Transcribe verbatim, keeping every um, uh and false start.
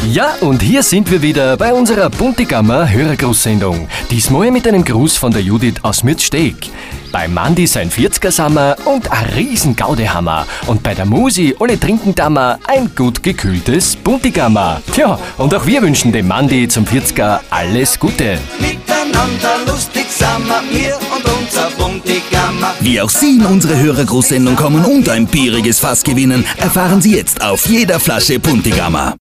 Ja, und hier sind wir wieder bei unserer Buntigammer Hörergrußsendung. Diesmal mit einem Gruß von der Judith aus Mürzsteg. Bei Mandi sein vierziger-Sammer und ein riesen Gaudehammer. Und bei der Musi alle Trinkendammer ein gut gekühltes Buntigammer. Tja, und auch wir wünschen dem Mandi zum vierziger alles Gute. Miteinander lustig sammer, wir und unser Buntigammer. Wie auch Sie in unsere Hörergrußsendung kommen und ein bieriges Fass gewinnen, erfahren Sie jetzt auf jeder Flasche Buntigammer.